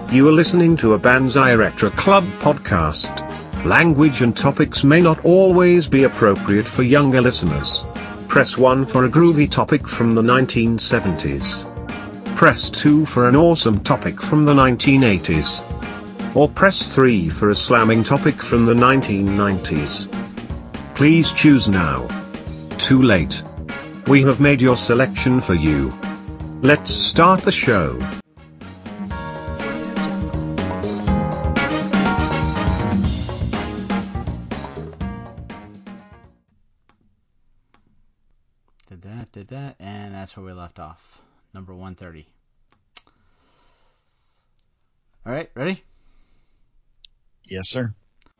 You are listening to a Banzai Retro Club podcast. Language and topics may not always be appropriate for younger listeners. Press 1 for a groovy topic from the 1970s. Press 2 for an awesome topic from the 1980s. Or press 3 for a slamming topic from the 1990s. Please choose now. Too late. We have made your selection for you. Let's start the show. Did that, and that's where we left off. Number 130. All right, ready? Yes, sir.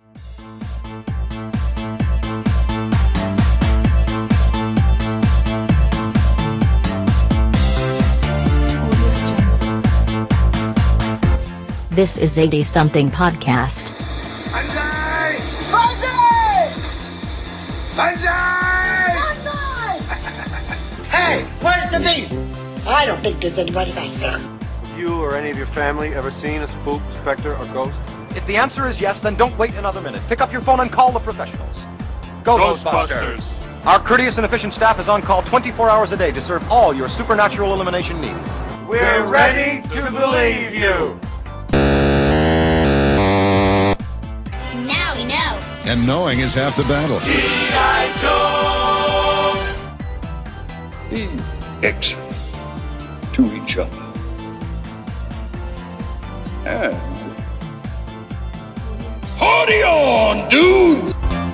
This is 80-something podcast. Banzai! Banzai! Banzai! Hey, where's the meat? I don't think there's anybody back there. Have you or any of your family ever seen a spook, specter, or ghost? If the answer is yes, then don't wait another minute. Pick up your phone and call the professionals. Go Ghostbusters! Our courteous and efficient staff is on call 24 hours a day to serve all your supernatural elimination needs. We're ready to believe you! Now we know. And knowing is half the battle. G.I. Joe! Be excellent to each other. And party on, dudes!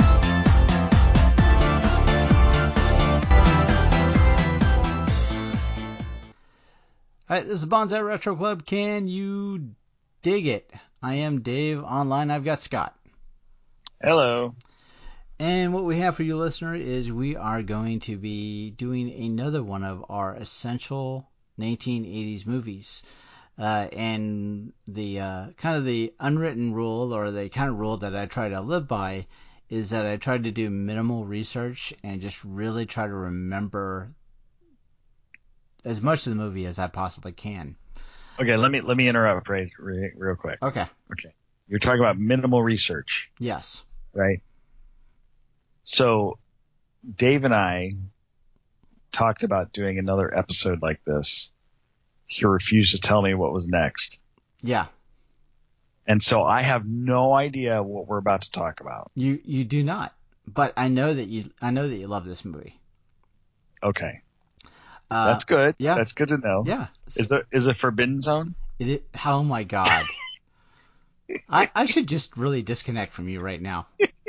All right, this is Bonsai Retro Club. Can you dig it? I am Dave. Online, I've got Scott. Hello. And what we have for you, listener, is we are going to be doing another one of our essential 1980s movies. And the kind of the unwritten rule, or the kind of rule that I try to live by, is that I try to do minimal research and just really try to remember as much of the movie as I possibly can. Okay, let me interrupt real quick. Okay. You're talking about minimal research. Yes. Right? So, Dave and I talked about doing another episode like this. He refused to tell me what was next. Yeah. And so I have no idea what we're about to talk about. You do not. But I know that you love this movie. Okay. That's good. Yeah. That's good to know. Yeah. Is it Forbidden Zone? Oh my God. I should just really disconnect from you right now.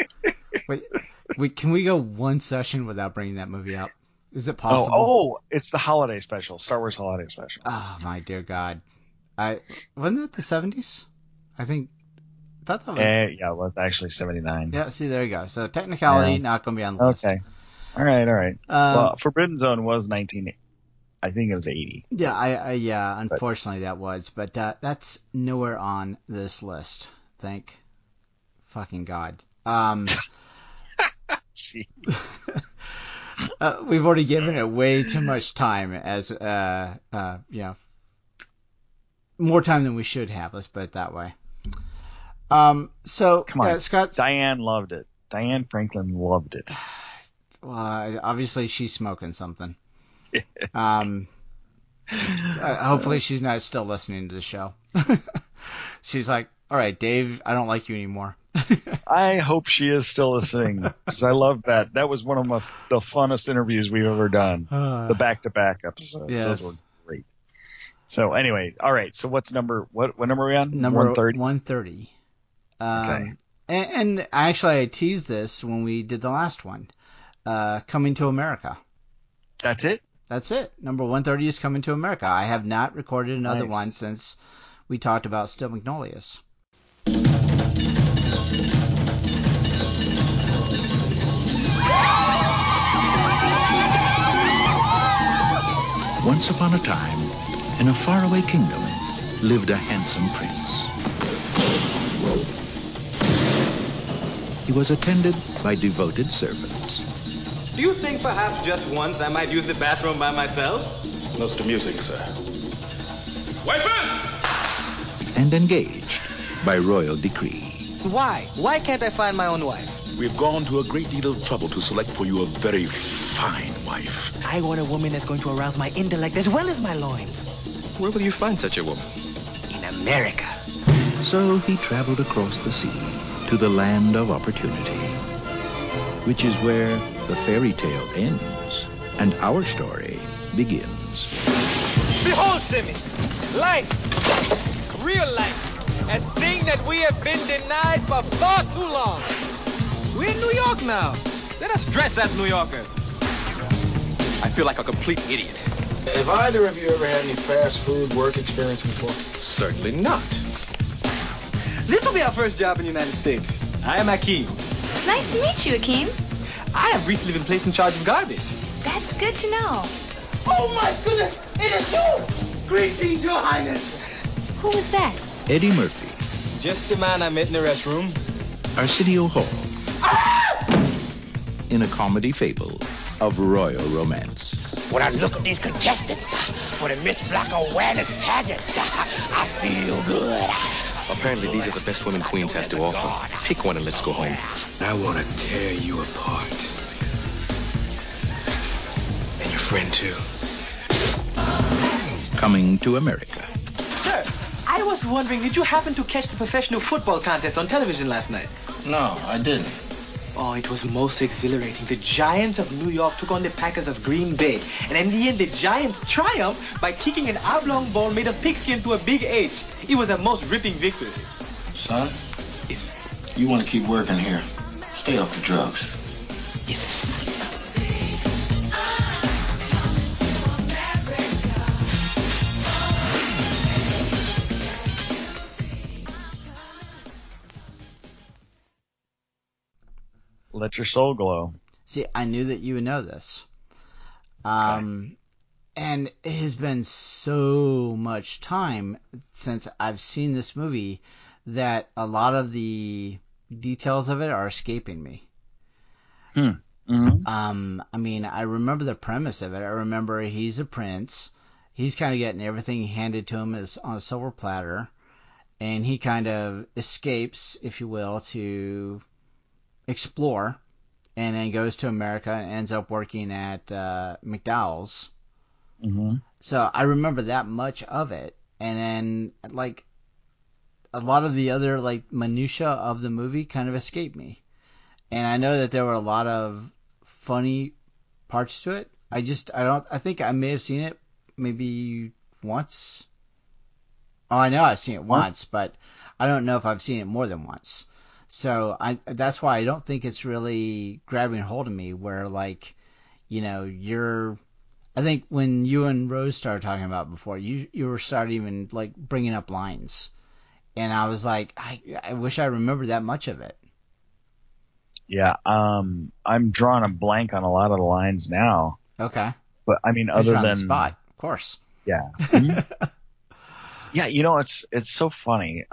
Can we go one session without bringing that movie up? Is it possible? Oh, it's the holiday special, Star Wars holiday special. Oh my dear God. Wasn't it the 70s? I thought that was... yeah, it was actually 79. Yeah, see, there you go. So technicality, not going to be on the list. Okay. All right. Well, Forbidden Zone was 1980. I think it was 80. Yeah, unfortunately that was. But that's nowhere on this list. Thank fucking God. We've already given it way too much time, as more time than we should have. Let's put it that way. So come on, Scott. Diane loved it. Diane Franklin loved it. Well, obviously she's smoking something. Hopefully she's not still listening to the show. She's like, all right, Dave, I don't like you anymore. I hope she is still listening, because I love that. That was one of the funnest interviews we've ever done. The back-to-back episodes. Yes. Those were great. So anyway, all right. So what number are we on? Number 130? 130. Okay. And actually I teased this when we did the last one. Coming to America. That's it? That's it. Number 130 is Coming to America. I have not recorded another one since we talked about Steel Magnolias. Once upon a time, in a faraway kingdom, lived a handsome prince. He was attended by devoted servants. Do you think perhaps just once I might use the bathroom by myself? Notes to music, sir. Wipers! and engaged by royal decree. Why? Why can't I find my own wife? We've gone to a great deal of trouble to select for you a very fine wife. I want a woman that's going to arouse my intellect as well as my loins. Where will you find such a woman? In America. So he traveled across the sea to the land of opportunity, which is where the fairy tale ends and our story begins. Behold, Simi, life, real life, a thing that we have been denied for far too long. We're in New York now. Let us dress as New Yorkers. I feel like a complete idiot. Have either of you ever had any fast food work experience before? Certainly not. This will be our first job in the United States. I am Akeem. Nice to meet you, Akeem. I have recently been placed in charge of garbage. That's good to know. Oh my goodness, it is you! Greetings, Your Highness. Who was that? Eddie Murphy. Just the man I met in the restroom. Arsenio Hall. Ah! In a comedy fable of royal romance. When I look at these contestants for the Miss Black Awareness pageant, I feel good. Apparently these are the best women Queens has to offer. Pick one and let's go home. I want to tear you apart. And your friend, too. Coming to America. Sir, I was wondering, did you happen to catch the professional football contest on television last night? No, I didn't. Oh, it was most exhilarating. The Giants of New York took on the Packers of Green Bay. And in the end, the Giants triumphed by kicking an oblong ball made of pigskin to a big H. It was a most ripping victory. Son, Yes. you want to keep working here. Stay off the drugs. Yes. Let your soul glow. See, I knew that you would know this. And it has been so much time since I've seen this movie that a lot of the details of it are escaping me. Mm-hmm. I mean, I remember the premise of it. I remember he's a prince. He's kind of getting everything handed to him as on a silver platter. And he kind of escapes, if you will, to explore, and then goes to America and ends up working at McDowell's. Mm-hmm. So I remember that much of it, and then like a lot of the other like minutia of the movie kind of escaped me. And I know that there were a lot of funny parts to it. I think I may have seen it maybe once. Oh, I know I've seen it once, but I don't know if I've seen it more than once. So that's why I don't think it's really grabbing hold of me where, like, you know, I think when you and Rose started talking about it before, you were starting even like bringing up lines. And I was like, I wish I remembered that much of it. Yeah. I'm drawing a blank on a lot of the lines now. Okay. But I mean, other on than the spot, of course. Yeah. Yeah. You know, it's so funny.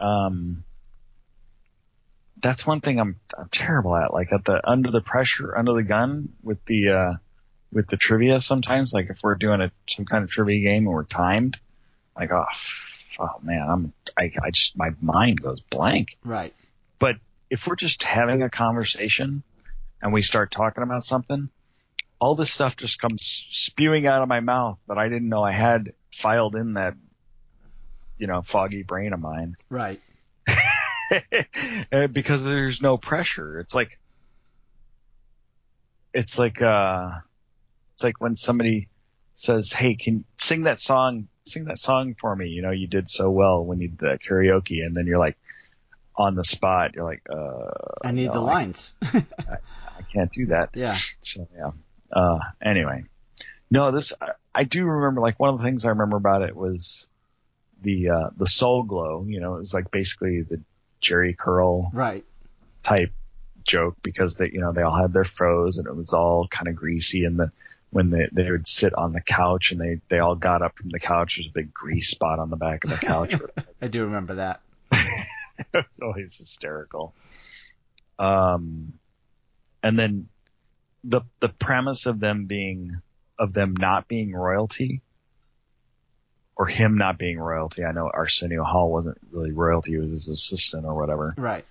That's one thing I'm terrible at. Like under the pressure, under the gun with the trivia sometimes, like if we're doing some kind of trivia game and we're timed, like, oh man, I just, my mind goes blank. Right. But if we're just having a conversation and we start talking about something, all this stuff just comes spewing out of my mouth that I didn't know I had filed in that, you know, foggy brain of mine. Right. Because there's no pressure. It's like when somebody says, "Hey, can you sing that song for me? You know, you did so well when you did the karaoke," and then you're like on the spot. You're like, I need the lines. I can't do that. Yeah. So yeah. Anyway, no, I do remember. Like one of the things I remember about it was the soul glow. You know, it was like basically the Jerry Curl right type joke because they all had their froze and it was all kind of greasy, and when they would sit on the couch and they all got up from the couch, there's a big grease spot on the back of the couch. I do remember that. It's always hysterical. And then the premise of them not being royalty or him not being royalty. I know Arsenio Hall wasn't really royalty; he was his assistant or whatever. Right.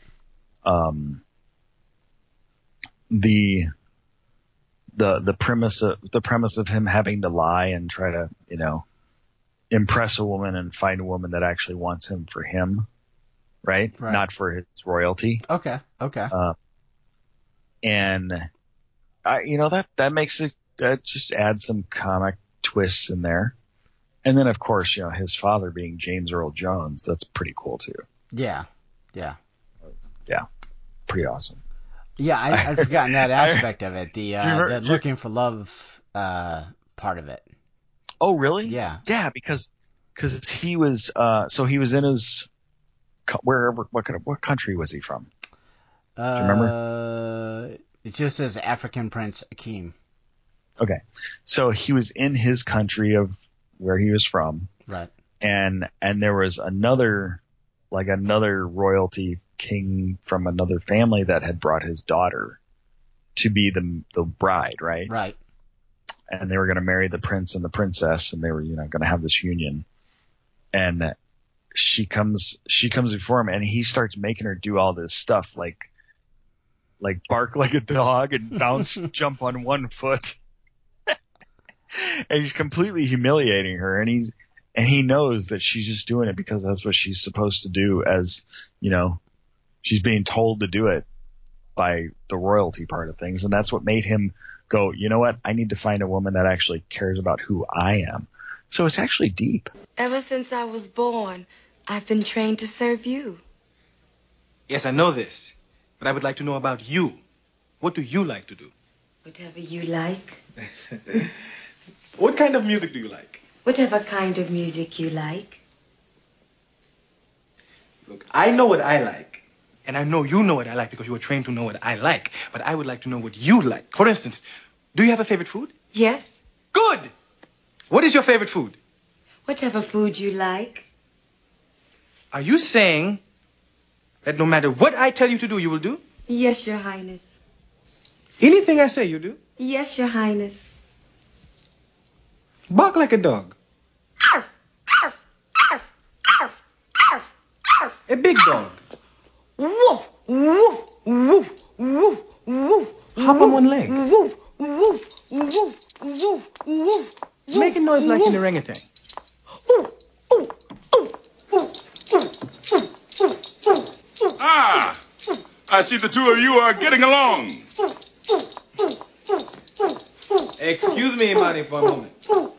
The premise of him having to lie and try to, impress a woman and find a woman that actually wants him for him, right? Not for his royalty. Okay. And that makes it, that just adds some comic twists in there. And then of course, his father being James Earl Jones, that's pretty cool too. Yeah. Pretty awesome. Yeah, I'd forgotten that aspect of it. The looking for love part of it. Oh, really? Yeah. Yeah, because he was he was in his what country was he from? Do you remember? It just says African Prince Akeem. Okay, so he was in his country of where he was from, right? And there was another royalty king from another family that had brought his daughter to be the bride, right? Right. And they were going to marry the prince and the princess, and they were going to have this union. And she comes before him, and he starts making her do all this stuff like bark like a dog and bounce, jump on one foot. And he's completely humiliating her, and he knows that she's just doing it because that's what she's supposed to do, as she's being told to do it by the royalty part of things. And that's what made him go, you know what? I need to find a woman that actually cares about who I am. So it's actually deep. Ever since I was born, I've been trained to serve you. Yes, I know this, but I would like to know about you. What do you like to do? Whatever you like. What kind of music do you like? Whatever kind of music you like. Look, I know what I like. And I know you know what I like because you were trained to know what I like. But I would like to know what you like. For instance, do you have a favorite food? Yes. Good! What is your favorite food? Whatever food you like. Are you saying that no matter what I tell you to do, you will do? Yes, Your Highness. Anything I say, you do? Yes, Your Highness. Bark like a dog. Arf, arf, arf, arf, arf, arf. A big dog. Woof, woof, woof, woof, woof. Hop on one leg. Woof, woof, woof, woof, woof. Make a noise like an orangutan. Ah! I see the two of you are getting along. Excuse me, Imani, for a moment.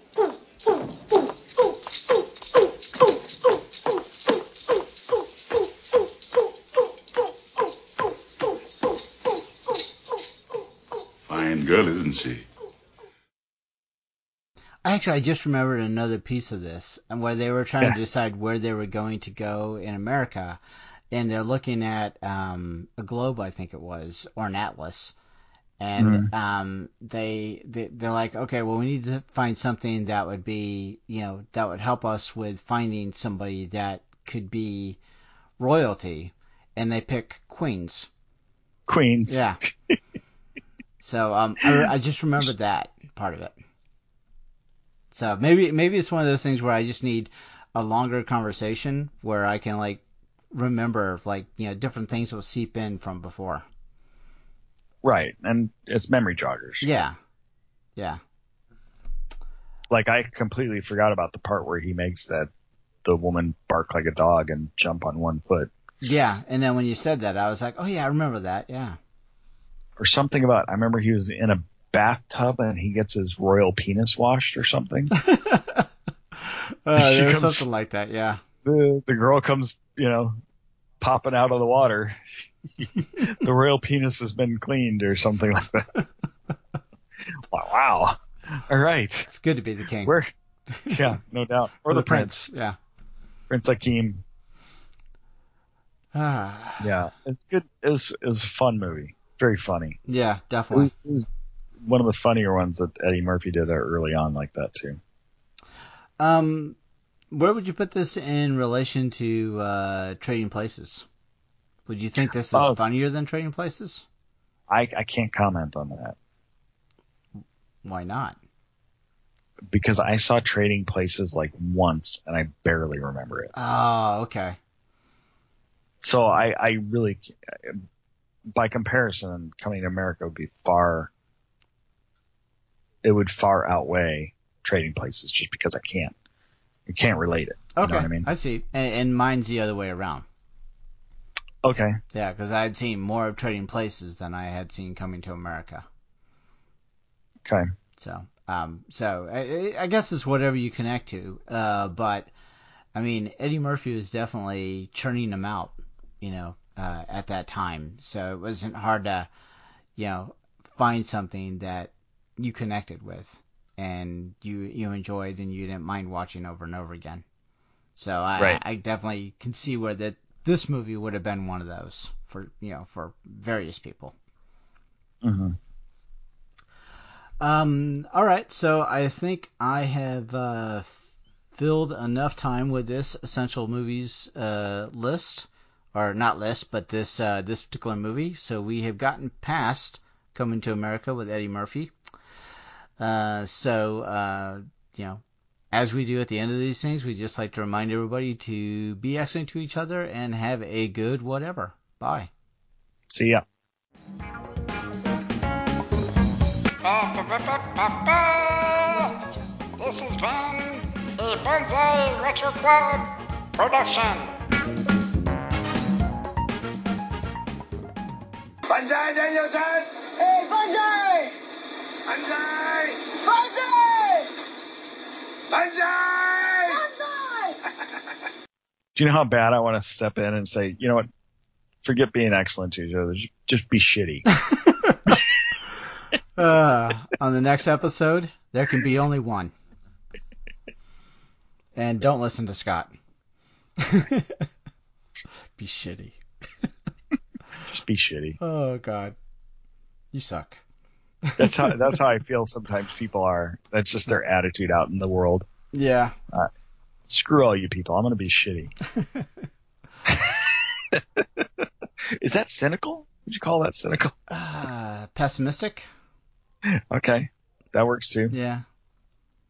Fine girl, isn't she? Actually, I just remembered another piece of this, and where they were trying to decide where they were going to go in America, and they're looking at a globe, I think it was, or an atlas, and they're like, okay, well, we need to find something that would be, that would help us with finding somebody that could be royalty, and they pick Queens. Yeah. So I just remembered that part of it. So maybe it's one of those things where I just need a longer conversation where I can remember different things will seep in from before. Right, and it's memory joggers. Yeah. I completely forgot about the part where he makes the woman bark like a dog and jump on one foot. Yeah, and then when you said that, I was like, oh yeah, I remember that. Yeah. Or something about, I remember he was in a bathtub and he gets his royal penis washed or something. There's something like that, yeah. The girl comes, popping out of the water. The royal penis has been cleaned or something like that. Wow. All right. It's good to be the king. Yeah, no doubt. Or the prince. Yeah. Prince Akeem. Yeah. It's good. It was a fun movie. Very funny. Yeah, definitely. It was one of the funnier ones that Eddie Murphy did early on like that too. Where would you put this in relation to Trading Places? Would you think this is funnier than Trading Places? I can't comment on that. Why not? because I saw Trading Places like once and I barely remember it. Oh, okay. So I really, by comparison, Coming to America would be it would far outweigh Trading Places just because I can't relate it. You Okay, know what I mean? I see. And mine's the other way around. Okay. Yeah, because I had seen more of Trading Places than I had seen Coming to America. Okay. So I guess it's whatever you connect to. But I mean, Eddie Murphy was definitely churning them out, at that time. So it wasn't hard to, find something that you connected with and you enjoyed and you didn't mind watching over and over again. So I definitely can see where this movie would have been one of those for various people. Mm-hmm. All right, so I think I have filled enough time with this essential movies list, or not list, but this particular movie. So we have gotten past Coming to America with Eddie Murphy. As we do at the end of these things, we just like to remind everybody to be excellent to each other and have a good whatever. Bye. See ya. This has been a Bonsai Retro Club production. Bonsai Danielson! Hey, Bonsai! Bonsai! Bonsai! Bonsai! Bonsai! Do you know how bad I want to step in and say, you know what? Forget being excellent to each other. Just be shitty. On the next episode, there can be only one. And don't listen to Scott. Be shitty. Just be shitty. Oh, God. You suck. That's how I feel sometimes people are. That's just their attitude out in the world. Yeah. Screw all you people. I'm going to be shitty. Is that cynical? Would you call that cynical? Pessimistic? Okay. That works too. Yeah.